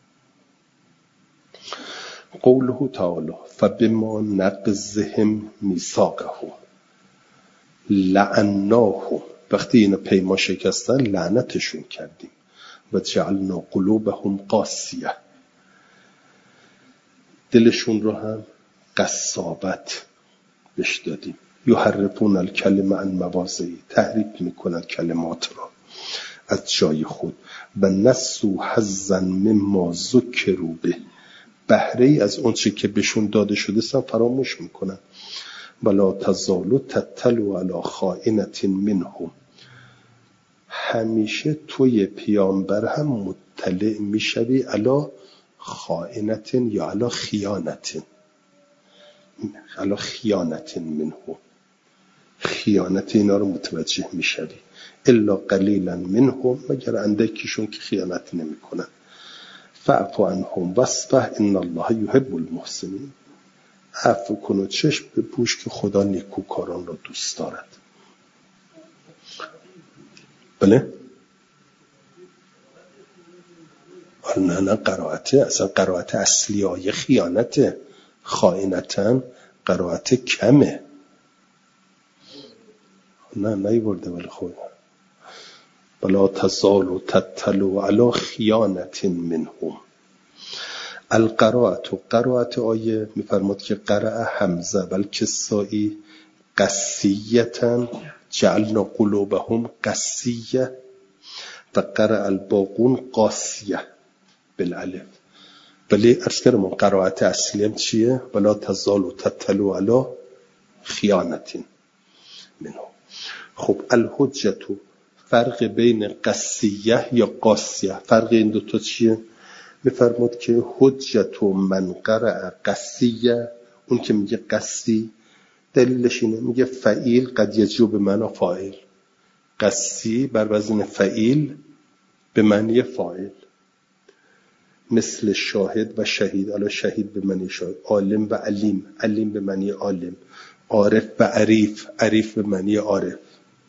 قوله تعالی فبما نقضهم میثاقهم لعناهم، وقتی اینا پیمان شکستن لعنتشون کردیم. و جعلنا قلوبهم قاسیه، دلشون رو هم قسابت بهش دادیم. یحرفون الکلمه عن مواضعه، تحریف میکنن کلمات را از جای خود. و نسوا حظا مما ذکروا به، بهره از اون چه که بهشون داده شده سن فراموش میکنن. ولا تزال تتلو علی خائنة منهم، همیشه توی پیامبر هم مطلع میشوی علی خائنة یا علی خیانة، علی خیانة منهم، خیانت اینا رو متوجه میشوی. الا قلیلا منهم، مگر اندکیشون که خیانت نمیکنن. فاعف عنهم واصفح ان الله یحب المحسنین، عفو کن و چشم بپوش که خدا نیکوکاران را دوست دارد. بله؟ نه نه قرائته، اصلا قرائت اصلی آیه خیانته، خائنتن قرائت کمه. نه نیورده ولی خود بلا تزال تتلو علی خیانة منهم. القرائت، قرائت آیه میفرماد که قرأ حمزه والکسائی قسیة جعلنا قلوبهم قسیة و قرأ الباقون قاسیة بالالف. ولی عرض کردم قرائت اصلی هم چیه؟ بلا تزال تتلو علی خیانة منهم. خب الحجت، فرق بین قسیه یا قاسیه، فرق این دوتا چیه؟ میفرمود که حجت من قرأ قسیه، اون که میگه قسی دلیلش اینه، میگه فعیل قد یجو به معنی فاعل، قسی بر وزن فعیل به معنی فاعل، مثل شاهد و شهید. الا شهید به معنی شاهد، عالم و علیم، علیم به معنی عالم، عارف و عریف، عریف به معنی عارف.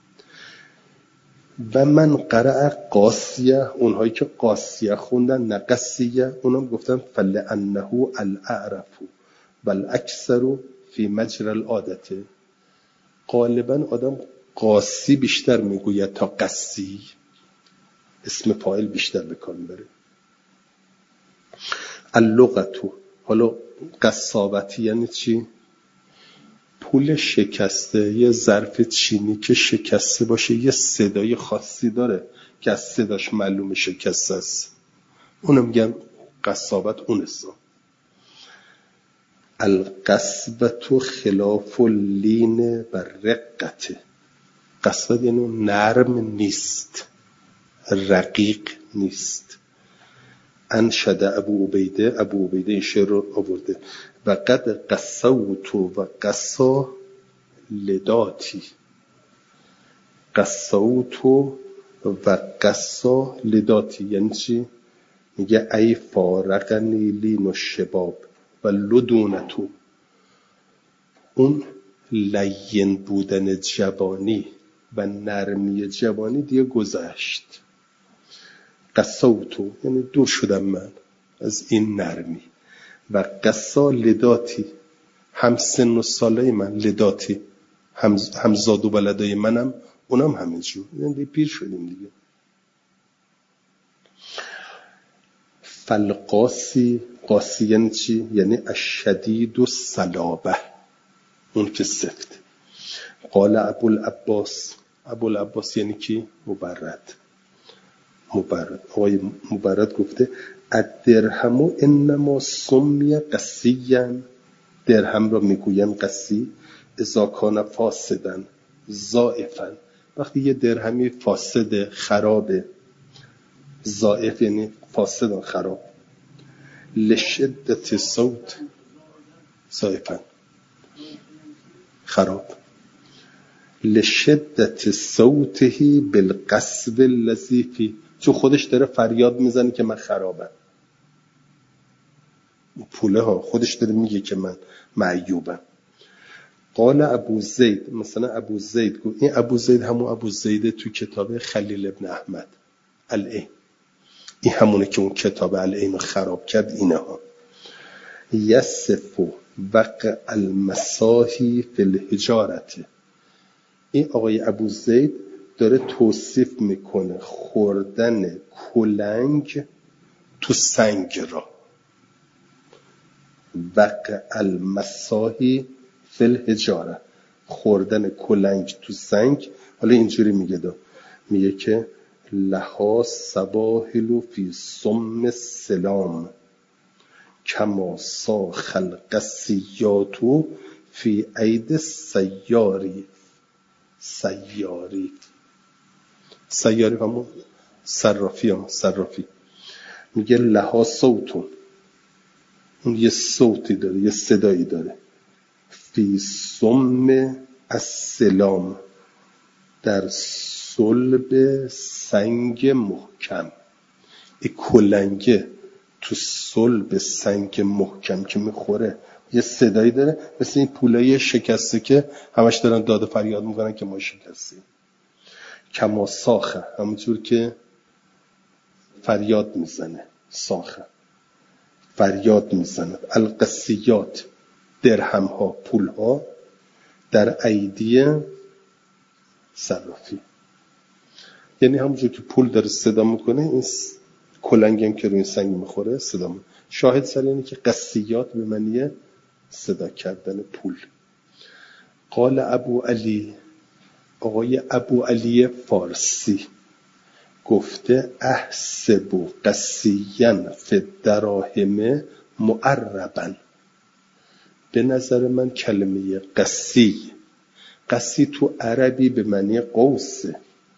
و من قرأ قاسیه، اونهایی که قاسیه خوندن نه قسیه، اونم گفتن فلأنه الاعرف بل اکثر فی مجرى العادة، غالبا آدم قاسی بیشتر میگوید تا قسی، اسم فاعل بیشتر بکار میبره. اللغت، حالا قساوتی یعنی چی؟ پول شکسته، یه ظرف چینی که شکسته باشه یه صدای خاصی داره که از صداش معلوم شکسته است، اونو میگن قصابت. اون حساب القصبت خلاف اللین و رقته. قصبت یعنی نرم نیست، رقیق نیست. انشد ابو عبیده، ابو عبیده این شعر رو آورده. و قد قصوت و قصا لداتی. قصوت و قصا لداتی یعنی چی؟ میگه ای فارقنی لین و شباب و لدونتو. اون لین بودن جوانی و نرمی جوانی دیگه گذشت. قصوتو یعنی دور شدم من از این نرمی. و قصا لداتی، هم سن و ساله من، لداتی هم همزاد و بلدای منم اونم همینجور، یعنی پیر شدیم دیگه. فالقاسی، قاسی یعنی چی؟ یعنی الشدید و صلابه، اون که سفت. قال ابو العباس، ابو العباس یعنی کی؟ مبرد. مبرد آقای مبرد گفته الدرهم انما سمی قسیا، درهم را میگویم قسی، اذا کان فاسدا ضائفا، وقتی یه درهمی فاسد خرابه، ضائف یعنی فاسد و خراب. لشدت صوت ضائفا خراب. لشدت صوته بالقصب الذی فی، چون خودش داره فریاد میزنه که من خرابم. پوله ها خودش داره میگه که من معیوبم. قال ابو زید، مثلا ابو زید گفت، این ابو زید همون ابو زید تو کتاب خلیل ابن احمد العین، این همونه که اون کتاب العین رو خراب کرد. اینه ها یصف وقع المساحی فی الحجارت. این آقای ابو زید داره توصیف میکنه خوردن کلنگ تو سنگ را. وقع المساحی فی الحجاره، خوردن کلنگ تو سنگ. حالا اینجوری میگه دو میگه که لها سواحل فی سم السلام کما ساخ القسیات فی عید سیاری. سیاری سیاری همون صرافی هم صرافی. میگه لها صوتون، اون یه صوتی داره، یه صدایی داره. فی سم السلام، در صلب سنگ محکم. این کلنگه تو صلب سنگ محکم که میخوره یه صدایی داره، مثل این پولای شکسته که همش دارن داد و فریاد میکنن که ما شکستیم. کما ساخه، همونجور که فریاد میزنه، ساخه فریاد میزنه. القسیات درهم ها، پول ها، در ایدی صرافی، یعنی همونجور که پول داره صدا میکنه این کلنگ هم که روی سنگ میخوره صدا میکنه. شاهد سر اینه که قسیات به معنی صدا کردن پول. قال ابو علی، آقای ابو علی فارسی گفته احسب قسیاً فی الدراهم معرباً. به نظر من کلمه قسی، قسی تو عربی به معنی قوسه،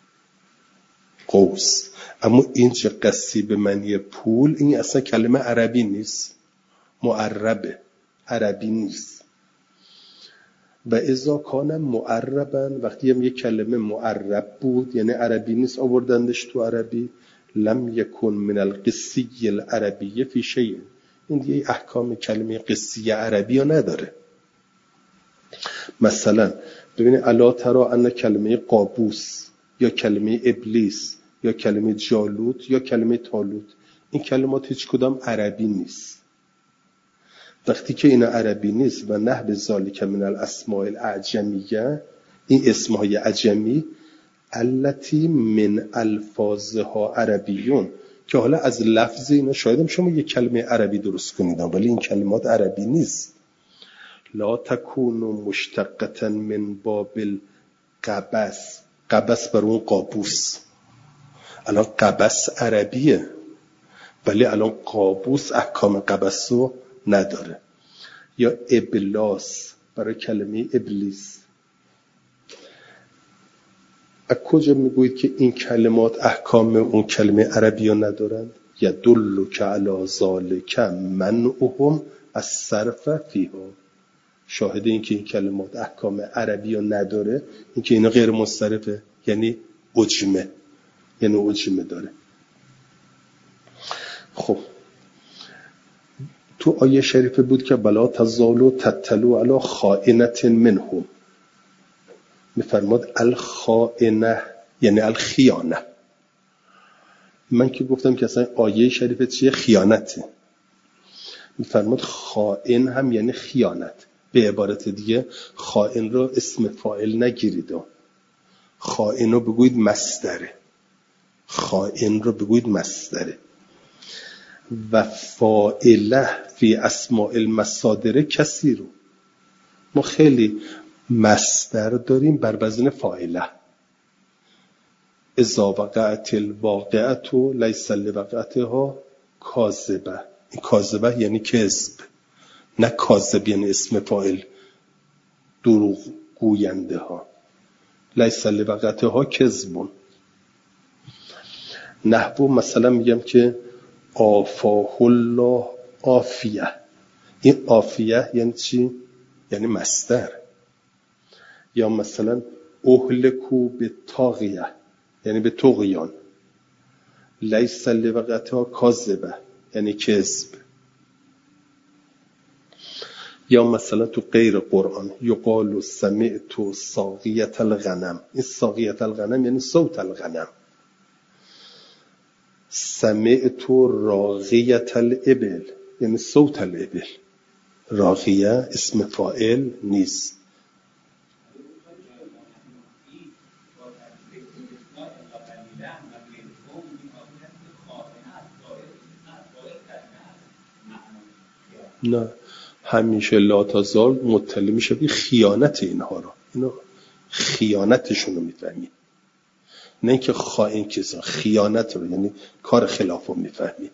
قوس، اما اینجا قسی به معنی پول، این اصلا کلمه عربی نیست، معربه، عربی نیست. و اذا کان معربا، وقتی هم یک کلمه معرب بود یعنی عربی نیست آوردندش تو عربی، لم یکن من القسی العربیه فی شیء، این دیگه احکام کلمه قسی عربی ها نداره. مثلا ببینید الا ترى ان کلمه قابوس یا کلمه ابلیس یا کلمه جالوت یا کلمه طالوت، این کلمات هیچ کدام عربی نیست. وقتی که این عربی نیست و نحو ذالک من الاسماء الاعجمیه، این اسمهای عجمی التي من الفاظها عربیون، که حالا از لفظ اینا شاید هم شما یک کلمه عربی درست کنید ولی این کلمات عربی نیست. لا تکون مشتقة من باب القبس. قبس بر اون قابوس. الان قبس عربیه ولی الان قابوس احکام قبس رو نداره. یا ابلاس برای کلمه ابلیس. از کجا میگوید که این کلمات احکام اون کلمه عربی رو ندارند؟ یدلک علی ذالک منعهم الصرف فیها. شاهد این که این کلمات احکام عربی رو نداره این که اینا غیر مصرفه، یعنی عجمه، یعنی عجمه داره. خب تو آیه شریفه بود که بلا تزالوا تتلوا علی خائنة منهم. میفرماد الخائنه یعنی الخیانه. من که گفتم که اصلا آیه شریفه چیه؟ خیانته. میفرماد خائن هم یعنی خیانت. به عبارت دیگه خائن رو اسم فاعل نگیرید، خائن رو بگوید مصدره. خائن رو بگوید مصدره. و فاعله فی اسماء المصادر کسی رو ما خیلی مصدر داریم بر وزن فاعله. اذا وقعت الواقعه لیس لوقعتها کاذبه. این کاذبه یعنی کذب، نه کاذب یعنی اسم فاعل دروغ گوینده ها. لیس لوقعتها کذب. نحو مثلا میگم که آفاه الله آفیه. این آفیه یعنی چی؟ یعنی مصدر. یا مثلا اهلکو به طاغیه یعنی به طغیان. لیس لوقعتها کاذبه یعنی کذب. یا مثلا تو غیر قرآن یقال سمعت ساقیة الغنم. این ساقیة الغنم یعنی صوت الغنم. سمعت راغیة الابل یعنی صوت الابل. راغیه اسم فاعل نیست. نه، همیشه لا تزال مطلع میشه به خیانت اینها رو. اینا خیانتشون رو میفهمی، نه اینکه خائن کسا، خیانت رو یعنی کار خلاف رو میفهمی.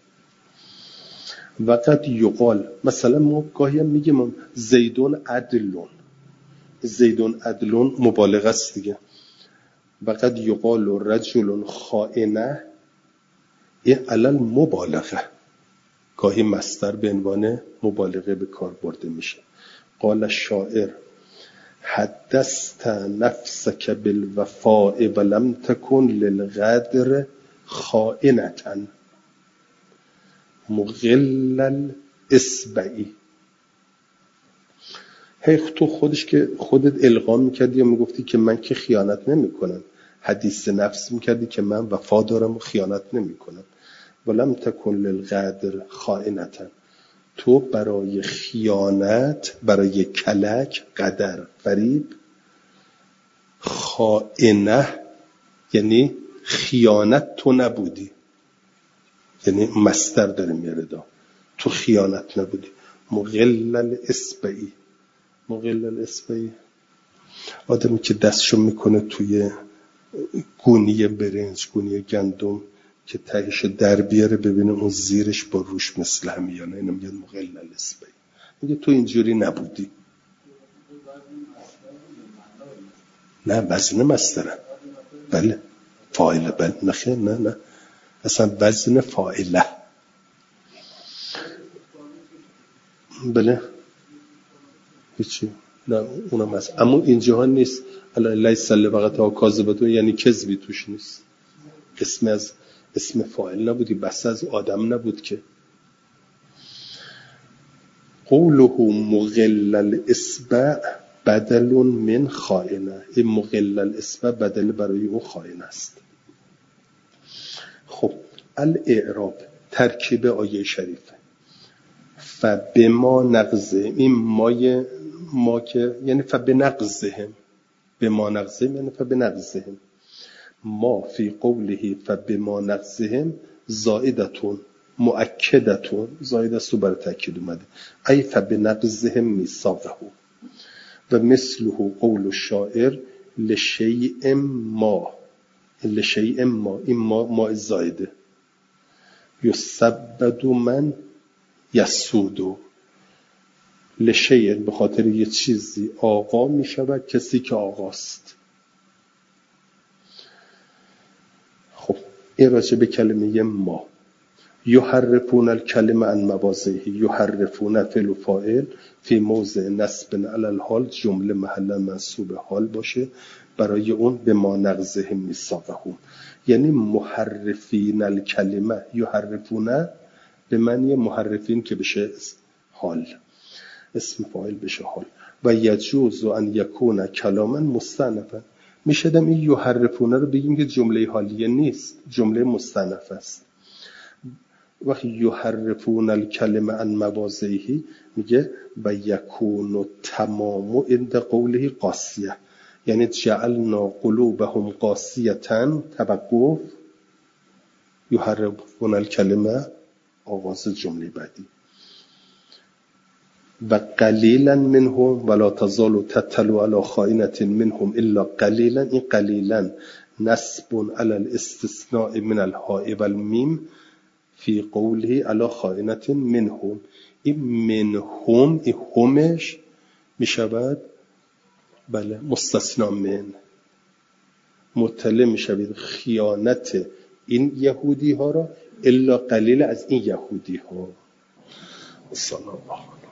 وقت یقال مثلا ما گاهی هم میگیم زیدون عدلون. زیدون عدلون مبالغه است دیگه. وقت یقال رجل خائنه این علل مبالغه. گاهی مصدر به عنوان مبالغه به کار برده میشه. قال الشاعر حدثت نفسك بالوفاء ولم تكن للغدر خائنة مغل الاصبع. هی تو خودش که خودت القا میکردی یا میگفتی که من که خیانت نمیکنم، حدیث نفس میکردی که من وفا دارم و خیانت نمیکنم. ولم تکن للغدر خائنة. تو برای خیانت، برای کلک، قدر، فریب، خائنه یعنی خیانت تو نبودی. یعنی مصدر داره میاره دا. تو خیانت نبودی. مغل الاصبعی. مغل الاصبعی آدمی که دستشو میکنه توی گونی برنج، گونی گندم که تهش در بیاره ببینه اون زیرش با روش مثل هم یا نه. اینو میگن مغل الاصبعی. میگه تو اینجوری نبودی. نه وزن مصدره. بله فاعله. بله نخیر نه نه اصلا وزن فاعله. بله هیچی نه اونم هست اما اینجا ها نیست. لیس لوقعتها کاذبه یعنی کذبی توش نیست. اسم از اسم فاعل نبودی، بس از آدم نبود که. قوله مغل الاصبع بدل من خائنه. این مغل الاصبع بدل برای اون خائن است. خب الاعراب ترکیب آیه شریفه. فبما نقضهم. این مای ما که یعنی فبنقضهم. بما نقضهم یعنی فبنقضهم. ما فی قوله فبما نقضهم زائدتون مؤکدتون. زائده سو برای تأکید اومده. ای فبنقضهم میثاقه. و مثله قول الشاعر لشیء ما، لشیء ما، این ما ما زایده، یسبد من یسودو، لشیء به خاطر یه چیزی آقا می شود کسی که آقاست. خب این راجع به کلمه ما. یحرفون الکلمه عن مواضعه، یحرفون فعل و فاعل فی موضع نصب علی الحال، جمله محل منصوب حال باشه برای اون به ما نقضه میثاقهم، یعنی محرفین الکلمه، یحرفون به معنی محرفین که بشه حال، اسم فاعل بشه حال. و یجوز ان یکون کلاما مستأنفا، میشدم این یحرفون رو بگیم که جمله حالیه نیست، جمله مستأنف است. وقتی یحرفون الکلمه عن مواضعه میگه و یکون تمام عند قوله قاسیه، یعنی جعلنا قلوبهم قاسیه، توقف، یحرفون الکلمه، آغاز جمله بعدی. و قلیلا منهم ولا تزال تتلو علی خائنة منهم الا قلیلا، این قلیلا نصب علی الاستثناء من الهاء و المیم فی قوله علی خائنة منهم، این منهم، این همش می شود بله مستثنا من، مطلع می شود خیانت این یهودی ها را الا قلیل از این یهودی ها. صلی الله